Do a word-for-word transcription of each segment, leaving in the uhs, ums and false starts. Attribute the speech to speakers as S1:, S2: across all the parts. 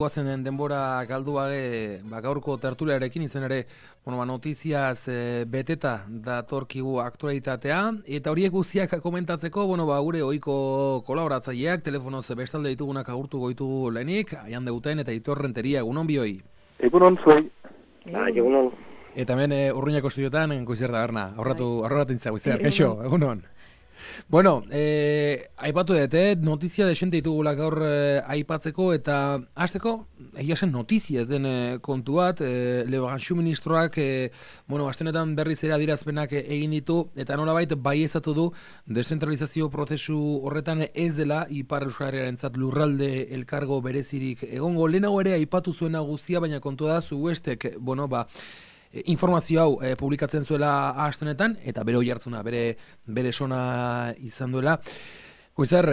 S1: Guazen den denbora galdu gabe, ba, gaurko tertuliarekin izan ere, bueno, ba, notiziaz e, beteta datorkigu aktualitatea, eta horiek guztiak komentatzeko, bueno, ba, gure ohiko kolaboratzaileak, telefonoz bestalde ditugunak agurtu goitu lehenik, aian deuten eta itorrenteria, egunon bioi.
S2: Egunon zuei.
S3: Ah, egunon.
S1: Eta hemen e, Urruñako estudiotan, Goizer da berna, aurratu, aurratu intza, Goizer, kaixo, egunon. Bueno, eh, aipatu dut, eh? Notizia desente ditugula gaur eh, aipatzeko eta hasteko, egia zen notizia ez den eh, kontu bat, eh, Lebanxu ministroak, eh, bueno, astenetan berriz ere adierazpenak eh, egin ditu, eta nolabait baieztatu du deszentralizazio prozesu horretan ez dela Ipar Euskal Herriarentzat lurralde elkargo berezirik egongo. Lehenago ere aipatu zuena guztia, baina kontua da zuestek, bueno, ba, informazio hau e, publikatzen zuela astenetan, eta bere oihartzuna, bere, bere sona izan duela. Goizer,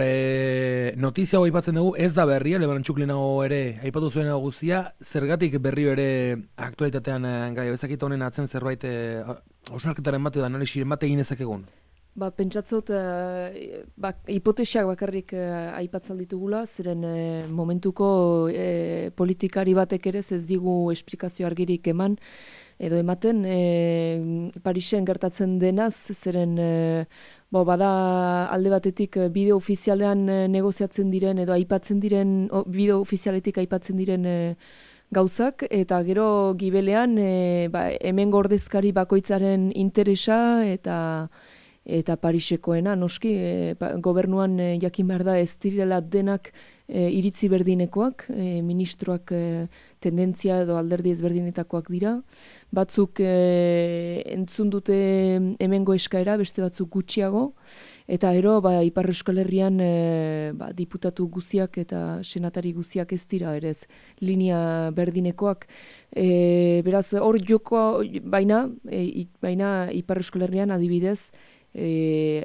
S1: e, notizia hau aipatzen dugu, ez da berria, Lebanantxuk lehenago ere aipatu zuena guztia, zergatik berrio ere aktualitatean gai, bezakita honen atzen zerbait e, osnarketaren bat edo analiziren bat egin ezakegun?
S3: Ba, pentsatzot, uh, ba, hipotesiak bakarrik uh, aipatzen ditugula, ziren uh, momentuko uh, politikari batek ere ez digu esplikazio argirik eman, edo ematen, e, Parisen gertatzen denaz, zeren e, bo, bada alde batetik bideo ofizialean e, negoziatzen diren, edo aipatzen diren, o, bideo ofizialetik aipatzen diren e, gauzak, eta gero gibelean e, ba, hemen gordezkari bakoitzaren interesa, eta eta Parisekoena, noski, e, ba, gobernuan e, jakin behar da ez direla denak e, iritzi berdinekoak, e, ministroak e, tendentzia edo alderdi ezberdinetakoak dira. Batzuk e, entzun dute hemengo eskaera, beste batzuk gutxiago, eta ero ba, Ipar Euskal Herrian e, ba, diputatu guziak eta senatari guziak ez dira, erez, linea berdinekoak. E, beraz, hor joko, baina, e, baina Ipar Euskal Herrian adibidez, E,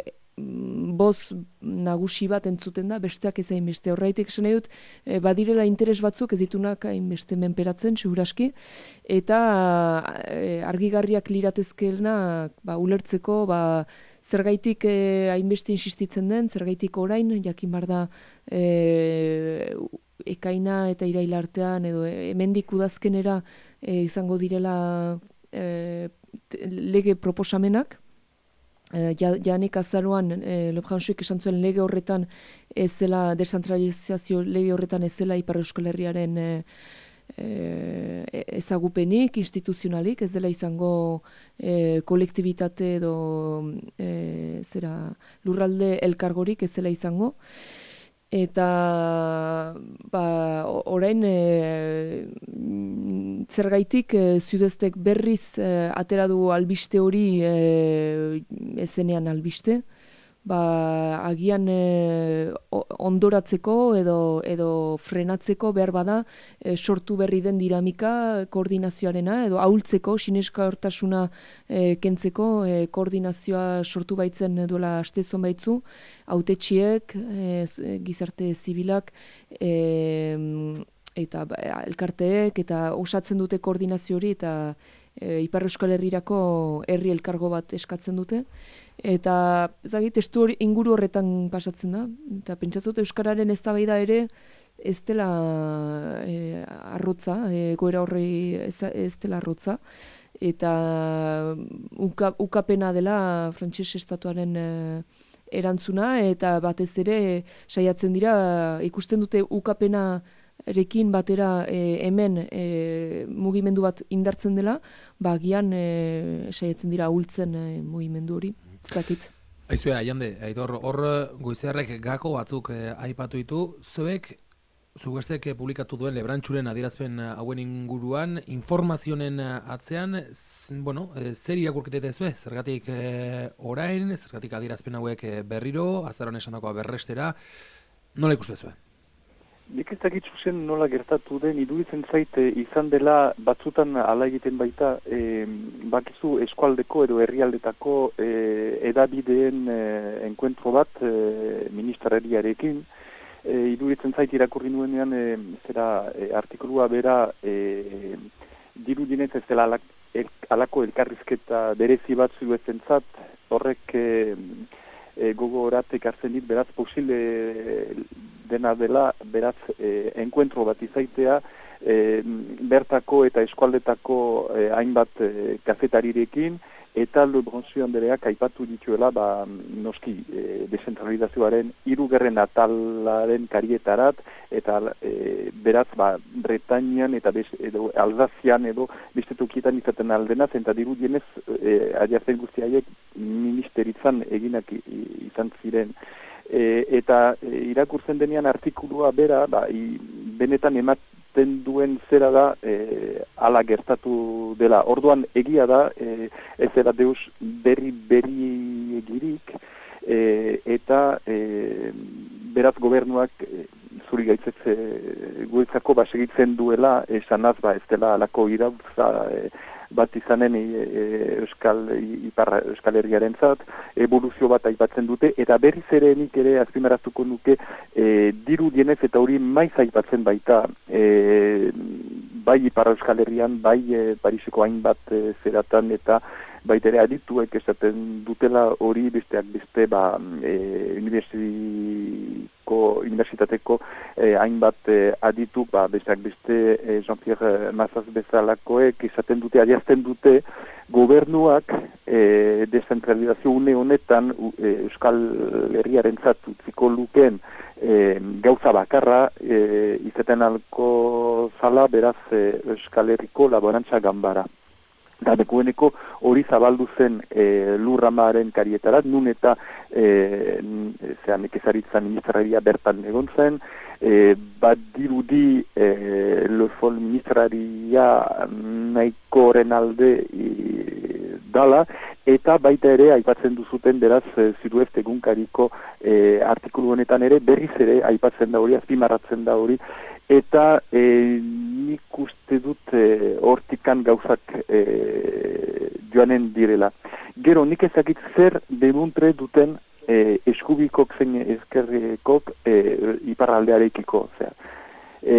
S3: boz nagusi bat entzuten da, besteak ez hainbeste. Horreitek esan nahi dut, e, badirela interes batzuk ez ditunak hainbeste menperatzen, seguraski, eta e, argigarriak liratezkeelna ba, ulertzeko ba, zergaitik e, hainbeste insistitzen den, zergaitik orain, jakin bar da e, ekaina eta iraila artean, edo hemendik udazkenera e, izango direla e, lege proposamenak. Ja, janik azaroan e, Lebanxuk esan zuen lege horretan ez zela, deszentralizazio lege horretan ez zela Ipar Euskal Herriaren e, e, ezagupenik, instituzionalik, ez dela izango e, kolektibitate edo e, zera, lurralde elkargorik ez zela izango. Eta ba, orain e, zergaitik e, Zudeztek berriz e, atera du albiste hori e, ezenean albiste, ba, agian e, ondoratzeko edo, edo frenatzeko behar bada e, sortu berri den dinamika koordinazioarena, edo ahultzeko, sineska hortasuna e, kentzeko e, koordinazioa sortu baitzen duela astezon baitzu, hautetxiek, e, gizarte zibilak, e, eta ba, elkarteek, eta osatzen dute koordinazio hori, eta e, Ipar Euskal Herrirako herri elkargo bat eskatzen dute. Eta ezagik, testu hori inguru horretan pasatzen da, eta pentsatzot euskararen eztabaida ere ez dela e, arrotza, e, goera horri ez, ez dela arrotza, eta uka, ukapena dela frantses estatuaren e, erantzuna, eta batez ere saiatzen dira, ikusten dute ukapena rekin batera e, hemen e, mugimendu bat indartzen dela, ba agian e, saiatzen dira ahultzen e, mugimendu hori. Zakit.
S1: Aizue, Aiande, Aitor, hor Goizerrek gako batzuk eh, aipatu ditu, zuek, zugestek publikatu duen Lebanantxuren adierazpen hauen inguruan, informazionen atzean, z, bueno, eh, zer irakurketa zue, zergatik eh, orain, zergatik adierazpen hauek eh, berriro, azaron esandakoa berrestera, nola ikuste zuen?
S2: Nik ez dakit zuzen nola gertatu den, iruditzen zaite izan dela batzutan ala egiten baita, e, bakizu eskualdeko edo herrialdetako e, edabideen e, enkuentro bat e, ministeriarekin, e, iruditzen zaite irakurri nuenean e, zera e, artikulua bera e, dirudinez ez dela alak, el, alako elkarrizketa berezi bat zuezentzat, horrek e, e, gogo horatek hartzen dit, beraz posible dena dela, beraz, e, enkuentro bat izaitea, e, bertako eta eskualdetako e, hainbat e, kazetarirekin, eta Le Bronzu Andereak aipatu dituela, ba, noski, e, dezentralizazioaren hirugarren atalaren karietarat, eta e, beraz, ba, Bretañan eta bez, edo Alsazian edo beste tokietan izaten aldenaz, eta dirudienez, e, adiazten guzti haiek ministeritzan eginak izan ziren. E, eta e, irakurtzen denean artikulua bera, ba, i, benetan ematen duen zera da e, ala gertatu dela. Orduan egia da, e, ez era deus berri berri egirik, e, eta e, beraz gobernuak e, zuri gaitzetze guretzako ba segitzen duela, esanaz ba ez dela alako irautza e, bat izanen e, e, Euskal Ipar Euskal Herriarentzat, evoluzio bat aipatzen dute, eta berriz ere nik ere azpimarratuko nuke e, diru dienez eta hori maiz aipatzen baita e, bai Ipar Euskal Herrian, bai e, Pariseko hainbat e, zeratan eta baita ere adituek esaten dutela hori besteak beste ba, e, universitateko e, hainbat e, adituk, ba, besteak beste e, Jean-Pierre Mazaz bezalakoek esaten dute, adiazten dute gobernuak e, dezentralizazio une honetan e, Euskal Herriarentzat utziko luken e, gauza bakarra e, izaten alko zala beraz e, Euskal Herriko laborantza ganbara. Da bekueneko hori zabaldu zen e, lurramaren karietarat, nun eta e, zean ekezaritza ministraria bertan egon zen, e, bat dirudi e, lefol ministraria nahiko horren alde e, dala, eta baita ere aipatzen duzuten beraz e, Ziruest egunkariko e, artikulu honetan ere berriz ere aipatzen da hori, azpimarratzen da hori, eta e, nik uste dut e, hortikan gauzak e, joanen direla. Gero, nik ezakit zer demuntre duten e, eskubikok zein ezkerrekok e, iparraldearekiko. E,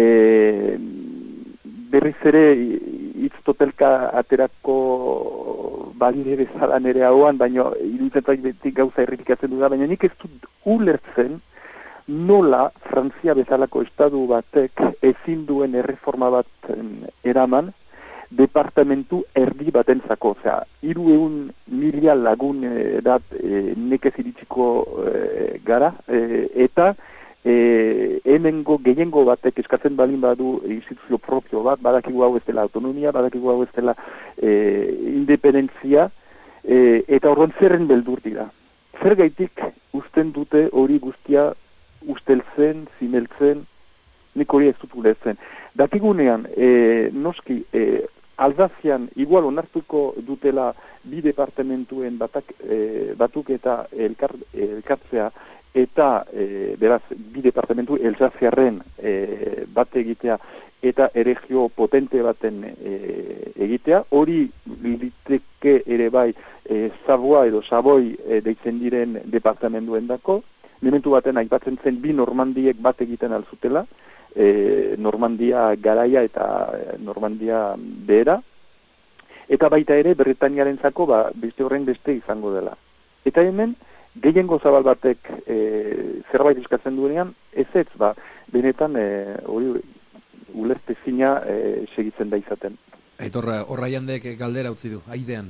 S2: berriz ere hitz totelka aterako balire bezala nere hauan, baina iruditzen beti gauza errepikatzen duda, baina nik ez dut ulertzen nola Frantzia bezalako estadu batek ezin duen erreforma bat eraman departamentu erdi batentzako. Osea, hiru ehun mila lagun edat e, nekez iritsiko e, gara, e, eta e, hemengo gehiengo batek eskatzen balin badu instituzio propio bat, badakigu hau ez dela autonomia, badakigu hau ez dela e, independentzia, e, eta horren zerren beldur dira. Zer gaitik usten dute hori guztia usteltzen, zimeltzen, nik hori ez dut ulertzen. Dakigunean, e, noski, e, Alsazian igual onartuko dutela bi departamentuen batak, e, batuk eta elkar, elkartzea, eta e, beraz, bi departamentu Elsaziarren e, bat egitea, eta erregio potente baten e, egitea, hori liteke ere bai e, Savoie edo Savoie e, deitzen diren departamentuen dako, momentu baten aipatzen zen bi Normandiek bat egiten alzutela, e, Normandia garaia eta Normandia behera, eta baita ere Bretainiarentzako ba, beste horren beste izango dela. Eta hemen, gehiengo zabal batek e, zerbait eskatzen duenean, ez ez, ba, benetan e, hori ulertezina e, segitzen da izaten.
S1: Aitor, Horraiandek galdera utzi du, aidean.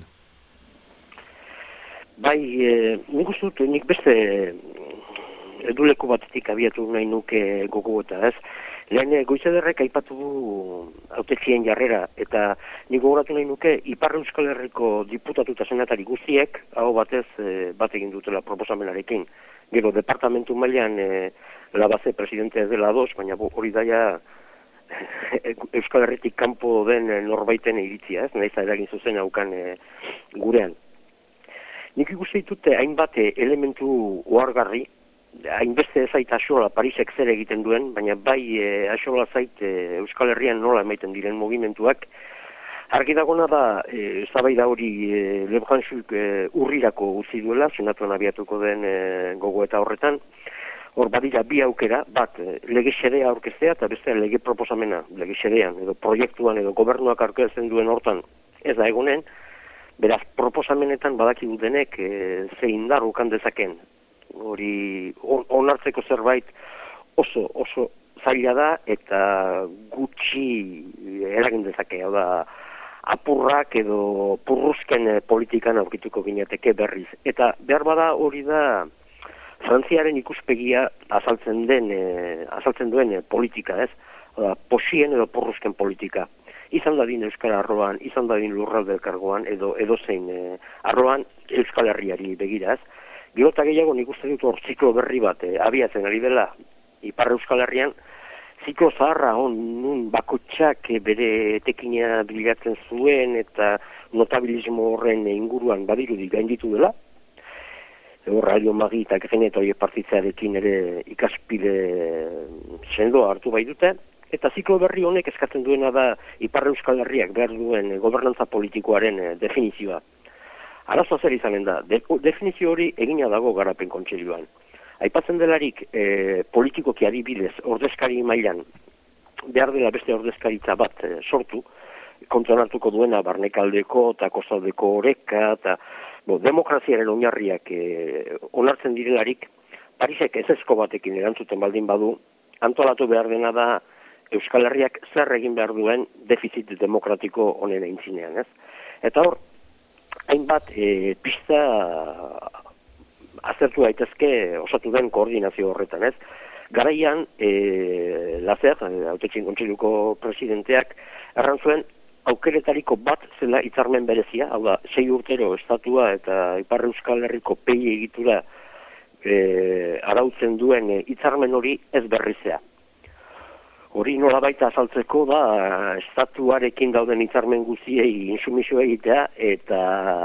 S4: Bai, e, nik uste dut, nik beste eduleku batetik abiatu nahi nuke gogo eta ez. Lehen Goizederrek aipatu du hautetzien jarrera, eta nik gogoratu nahi nuke Ipar Euskal Herriko diputatu eta senatari guztiek, hau batez e, bat egin dutela proposamenarekin. Gero, departamentu mailan e, Labaze presidente ez dela ados, baina hori daia Euskal Herritik kanpo den norbaiten iritzia, ez? Nahiz eragin zuzen haukan e, gurean. Nik ikusi ditute hainbat elementu ohargarri, hainbeste ezait Axola Parisek zer egiten duen, baina bai e, Axola zait e, Euskal Herrian nola emaiten diren mugimenduak. Argi dagona da, e, zabaida hori e, Le Bronzuk e, urrirako utzi duela, senatuan abiatuko den e, gogo eta horretan. Hor badira bi aukera, bat lege xedea aurkeztea eta beste lege proposamena, lege xedean edo proiektuan edo gobernuak aurkezten duen hortan ez da egonen. Beraz, proposamenetan badaki dutenek e, ze indar ukan dezaken. Hori onartzeko zerbait oso, oso zaila da eta gutxi eragin dezake, hau da, apurrak edo purruzken politikan aurkituko ginateke berriz. Eta behar bada hori da Frantziaren ikuspegia azaltzen den, e, azaltzen duen e, politika, ez? Hau da, posien edo purruzken politika. Izan dadin Euskal Arroan, izan dadin Lurralde Elkargoan, edo edozein e, arroan Euskal Herriari begira, ez? Gero eta gehiago nik uste dut hor ziklo berri bat e, abiatzen ari dela Ipar Euskal Herrian, ziklo zaharra hon nun bakotxak e, bere etekina bilatzen zuen eta notabilismo horren inguruan badirudi gainditu dela. Hor Radio Magi eta Greneto horiek partitzearekin ere ikaspide sendoa hartu bai dute. Eta ziklo berri honek eskatzen duena da Ipar Euskal Herriak behar duen gobernantza politikoaren e, definizioa. Arazoa zer izanen da, de, definizio hori egina dago garapen kontseiluan. Aipatzen delarik e, politikoki adibidez ordezkari mailan behar dela beste ordezkaritza bat e, sortu, kontrolatuko duena barnekaldeko eta kostaldeko oreka eta bo, demokraziaren oinarriak e, onartzen direlarik, Parisek ezezko batekin erantzuten baldin badu, antolatu behar dena da Euskal Herriak zer egin behar duen defizit demokratiko honen aintzinean, ez? Eta hor, hainbat e, pista azertu daitezke osatu den koordinazio horretan, ez? Garaian, e, Lazer, Hautetxeen Kontseiluko presidenteak, erran zuen aukeretariko bat zela hitzarmen berezia, hau da, sei urtero estatua eta Ipar Euskal Herriko pei egitura e, arautzen duen hitzarmen hori ez berrizea. Hori nola baita azaltzeko da, estatuarekin dauden hitzarmen guziei insumisio egitea eta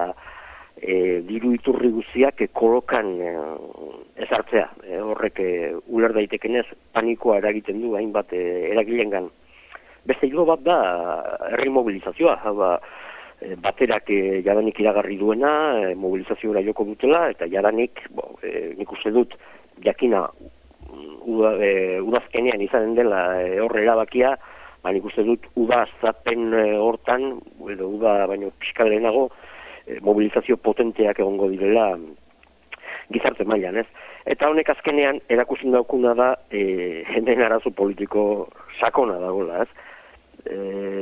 S4: e, diru iturri guziak e, kolokan e, ezartzea. E, horrek e, uler daitekenez panikoa eragiten du hainbat e, eragilengan. Beste hilo bat da herri mobilizazioa, hau e, baterak e, jadanik iragarri duena, e, mobilizazioa joko dutela, eta jadanik, bo, e, nik uste dut, jakina, Uda, e, udazkenean izanen dela e, horre erabakia, ba, nik uste dut uda zapen e, hortan, edo uda baino piskalenago, e, mobilizazio potenteak egongo direla gizarte mailan, ez? Eta honek azkenean erakusten daukuna da e, jendeen arazo politiko sakona dagoela, ez? E,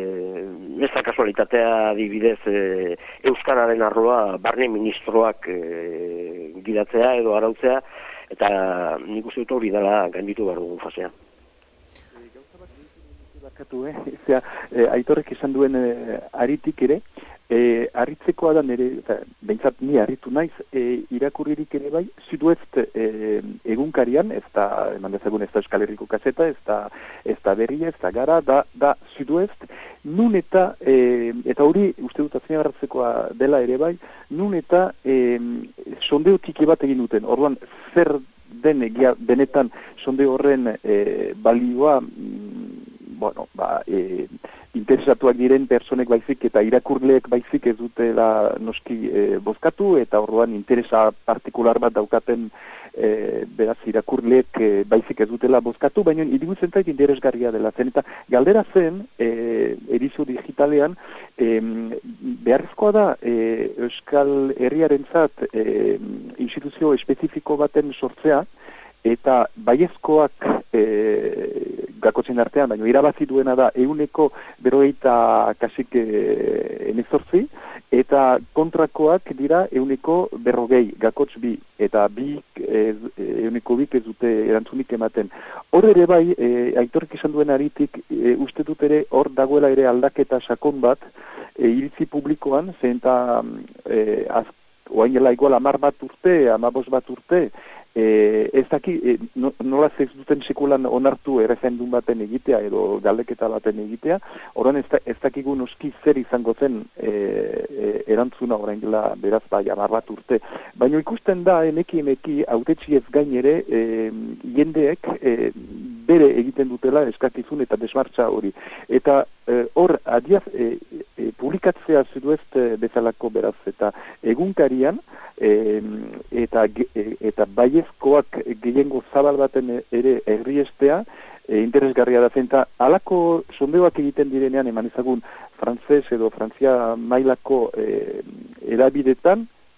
S4: ez da kasualitatea adibidez e, Euskararen arloa barne ministroak e, gidatzea edo arautzea, eta nik uste dut hori dela gainditu behar dugun fasea.
S2: Gauza bat bakatu, eh? Zea, e, Aitorrek esan duen e, aritik ere, e, arritzekoa da nire, behintzat ni arritu naiz, e, irakurririk ere bai, Südwest e, egunkarian, ez da, eman dezagun ez da Euskal Herriko kaseta, ez da, ez da berria, ez da gara, da, da Südwest, nun eta, e, eta hori uste dut azinagarratzekoa dela ere bai, nun eta e, sondeo tiki bat egin duten, orduan zer den egia benetan sondeo horren e, balioa, mm, bueno, ba, e, interesatuak diren personek baizik eta irakurleek baizik ez dutela noski e, bozkatu, eta orduan interesa partikular bat daukaten e, beraz irakurleek e, baizik ez dutela bozkatu, baina iributzen zait interesgarria dela zen, eta galdera zen e, edizio digitalean e, beharrezkoa da e, Euskal Herriarentzat e, instituzio espezifiko baten sortzea, eta baiezkoak e, gakotzen artean, baina irabazi duena da euneko berrogeita kasik e, emezortzi, eta kontrakoak dira euneko berrogei, gakotz bi, eta bi e, euneko bik ez dute erantzunik ematen. Hor ere bai, e, Aitorrek esan duen aritik, e, uste dut ere hor dagoela ere aldaketa sakon bat, e, iritzi publikoan, zen eta e, oain gela igual amar bat urte, amabos bat urte, E, ez daki, e, no, nola ez duten sekulan onartu erreferendum baten egitea edo galdeketa baten egitea, orain ez, da, ez dakigu noski zer izango zen e, e, erantzuna orain gela beraz bai amar bat urte. Baina ikusten da emeki emeki hautetsi ez gain ere e, jendeek e, bere egiten dutela eskakizun eta desmartza hori. Eta e, hor adiaz e, e, publikatzea Südwest bezalako beraz eta egunkarian e, eta, e, eta baiezkoak gehiengo zabal baten ere erriestea e, interesgarria da zen, eta halako sondeoak egiten direnean eman ezagun frantzes edo frantzia mailako e, erabidetan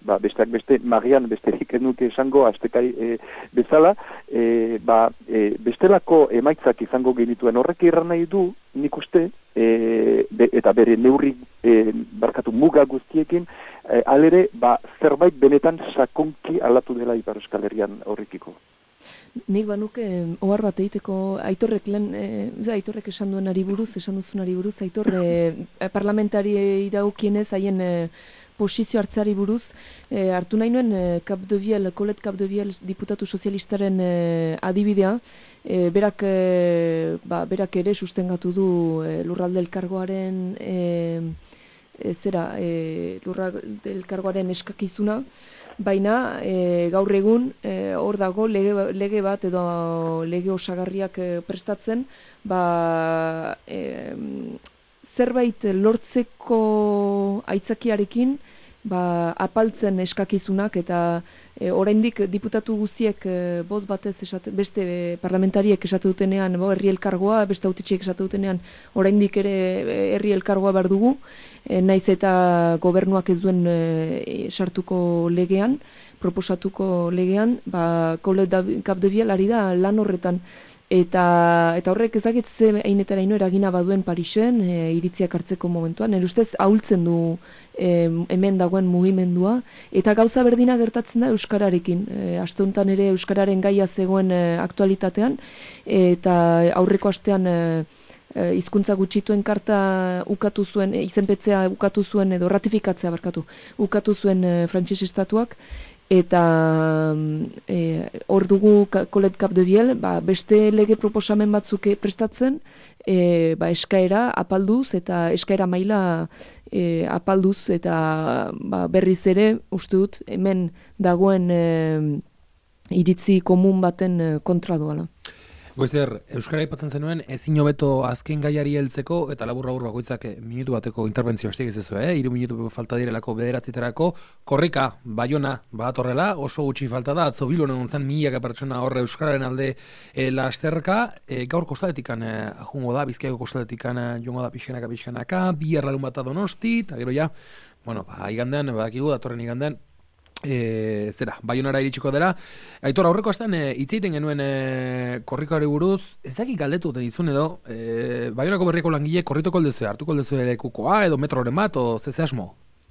S2: ba, besteak beste, Marian besterik enuke esango, astekai e, bezala, e, ba, e, bestelako emaitzak izango genituen horrek irran nahi du, nik uste, e, be, eta bere neurri e, barkatu muga guztiekin, e, alere, ba, zerbait benetan sakonki aldatu dela Ipar Euskal Herrian horrekiko.
S3: Nik banuke, ohar bat egiteko, Aitorrek lehen, e, Aitorrek esan duenari buruz, esan duzunari buruz, Aitor e, parlamentari dagokienez, haien e, posizio hartzeari buruz, e, hartu nahi nuen e, Capdeviel, Colette Capdeviel diputatu sozialistaren e, adibidea, e, berak, e, ba, berak ere sustengatu du e, lurralde elkargoaren e, e, zera, e, lurralde elkargoaren eskakizuna, baina e, gaur egun e, hor dago lege, lege bat edo lege osagarriak e, prestatzen, ba, e, zerbait lortzeko aitzakiarekin ba, apaltzen eskakizunak eta e, oraindik diputatu guziek e, boz batez esate, beste e, parlamentariek esate dutenean bo, herri elkargoa, beste autetxiek esate dutenean oraindik ere herri elkargoa behar dugu, e, naiz eta gobernuak ez duen e, sartuko legean, proposatuko legean, ba, Colette Capdeviel ari da lan horretan. Eta, eta horrek ezagit ze einetara ino eragina baduen Parisen, e, iritziak hartzeko momentuan, nire ustez ahultzen du e, hemen dagoen mugimendua, eta gauza berdina gertatzen da Euskararekin. E, aste honetan ere Euskararen gaia zegoen e, aktualitatean, eta aurreko astean e, e, hizkuntza gutxituen karta ukatu zuen, e, izenpetzea ukatu zuen, edo ratifikatzea barkatu, ukatu zuen e, Frantses estatuak, eta e, hor dugu Colette Capdeviel, ba, beste lege proposamen batzuk prestatzen, e, ba, eskaera apalduz eta eskaera maila e, apalduz eta ba, berriz ere uste dut hemen dagoen e, iritzi komun baten e, kontra doala.
S1: Goizer, Euskara aipatzen zenuen, ezin hobeto azken gaiari heltzeko, eta labur-labur bakoitzak minutu bateko interbentzio hastik ez ezu, eh? Hiru minutu falta direlako bederatziterako, korrika, Baiona, bat horrela, oso gutxi falta da, atzo Bilbon egon zen milaka pertsona horre Euskararen alde e, lasterka, e, gaur kostadetikan e, jungo da, Bizkaiko kostadetikan jongo da pixkanaka pixkanaka, bi errarun bat Donosti, eta gero ja, bueno, ba, igandean, badakigu, datorren igandean, E, zera, Baionara iritsiko dela. Aitor, aurreko astean hitz egiten genuen e, korrikari buruz, ezakik galdetu duten izun edo e, Baionako berriko langile korritoko aldezu, hartuko aldezu lekukoa edo metroren bat, o zeze asmo?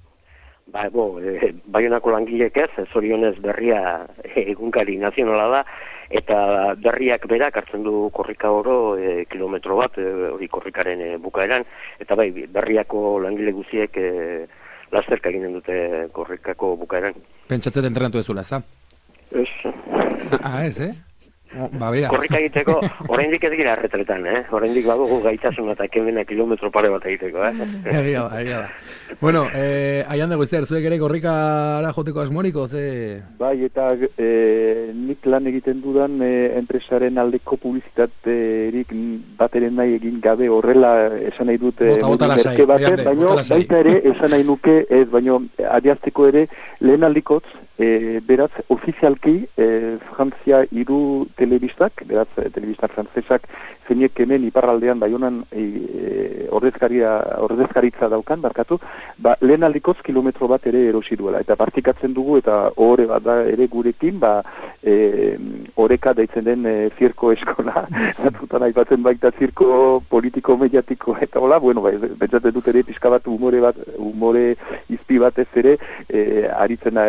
S4: Ba, bo, e, Baionako langilek ez, zorionez berria egunkari nazionala da, eta berriak berak hartzen du korrika oro e, kilometro bat, hori e, korrikaren e, bukaeran, eta bai, berriako langile guziek e, lasterka eginen dute korrikako bukaeran.
S1: Pentsatzen entrenatu ezula, ez da?
S4: Ez.
S1: Ah, ez, eh? Oh, ba, bera.
S4: Korrika egiteko, oraindik ez gira erretretan, eh? Oraindik badugu gaitasuna eta kemena kilometro pare bat egiteko, eh?
S1: Egia da, egia da. Bueno, eh, aian dago izter, zuek ere korrikara joteko asmoriko, ze...
S2: Bai, eta e, nik lan egiten dudan e, enpresaren aldeko publizitaterik bateren nahi egin gabe horrela esan nahi dute merke baten, baina baita ere esan nahi nuke, ez, baina adiazteko ere lehen aldikotz, e, beraz, ofizialki e, Frantzia hiru telebistak, beraz, telebistak frantzesak zeinek hemen iparraldean Baionan e, ordezkaria, ordezkaritza daukan, barkatu, ba, lehen aldikoz kilometro bat ere erosi duela, eta partikatzen dugu, eta ohore bat da ere gurekin, ba, e, oreka deitzen den e, zirko eskola, batzutan aipatzen baita zirko politiko mediatiko, eta hola, bueno, ba, pentsatzen dut ere pixka bat humore bat, humore izpi batez ere, e, aritzen a,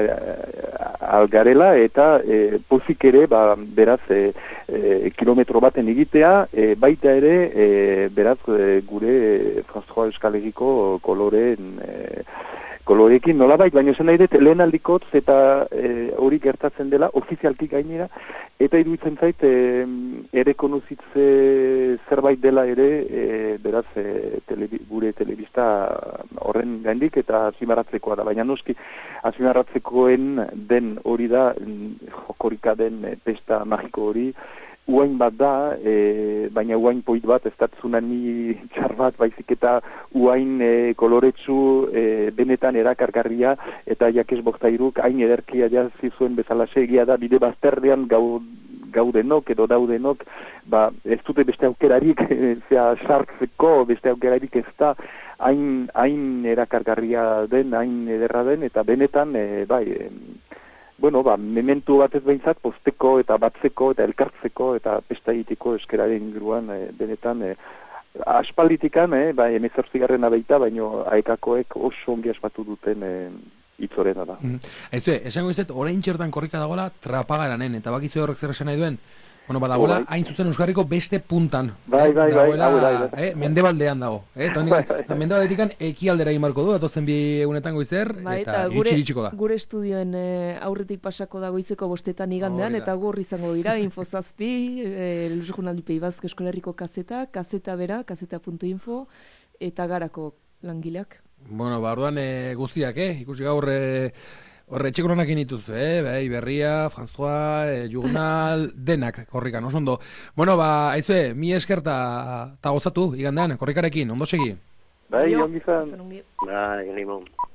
S2: a, algarela, eta e, pozik ere, ba, beraz, e, e, kilometro baten egitea, e, baita ere, e, beraz, e, gure e, François Euskal Herriko koloren e, kolorekin nolabait, baina esan nahi dut lehen aldikotz eta hori e, gertatzen dela, ofizialki gainera, eta iruditzen zait, e, ere konuzitze zerbait dela ere, e, beraz, e, telebi, gure telebista horren gaindik eta azimarratzekoa da, baina noski azimarratzekoen den hori da, jokorika den e, pesta magiko hori, uain bat da, e, baina uain poit bat, ez da tsunami txar bat, baizik eta uain e, koloretsu e, benetan erakargarria, eta jakez boktairuk hain ederkia jazizuen bezala segia da, bide bazterrean gau, gaudenok edo daudenok, ba, ez dute beste aukerarik, zea sartzeko beste aukerarik ez da, hain, hain erakargarria den, hain ederra den, eta benetan, e, bai, e, bueno, ba, mementu batez behintzat, posteko eta batzeko eta elkartzeko eta pesta egiteko eskeraren inguruan, e, benetan, e, aspalditikan, e, bai, emezortzigarren abeita, baino aekakoek oso ongi aspatu duten e, itzorena da.
S1: Mm. Aizue, esango izet, orain txertan korrika dagoela trapagaranen, eta bakizu horrek zer esan nahi duen, bueno, badagoela, oh, bai. Hain zuzen Euskarriko beste puntan.
S2: Bai, bai, bai, bai, bai, bai.
S1: Eh, mendebaldean dago. Eh, bai, bai. Mendebaldetik ekialdera imarko du, atozen bi egunetan goizer, bai, eta, eta gure, iritsiko da.
S3: Gure estudioen e, aurretik pasako da goizeko bostetan igandean, oh, eta gor izango dira, infozazpi, e, Luz Jurnaldi Bazk Eskolarriko kazeta, kazeta bera, kazeta puntu info, eta garako langileak.
S1: Bueno, ba, orduan e, guztiak, eh? Ikusi gaur... E, Horre, txekronak inituzu, eh? Bai, Berria, François, eh, Jurnal, denak korrikan, oso ondo. Bueno, ba, aizue, mi eskerta ta gozatu, igandean, korrikarekin, ondo segi?
S2: Bai, ongi zan.
S4: Bai, limon.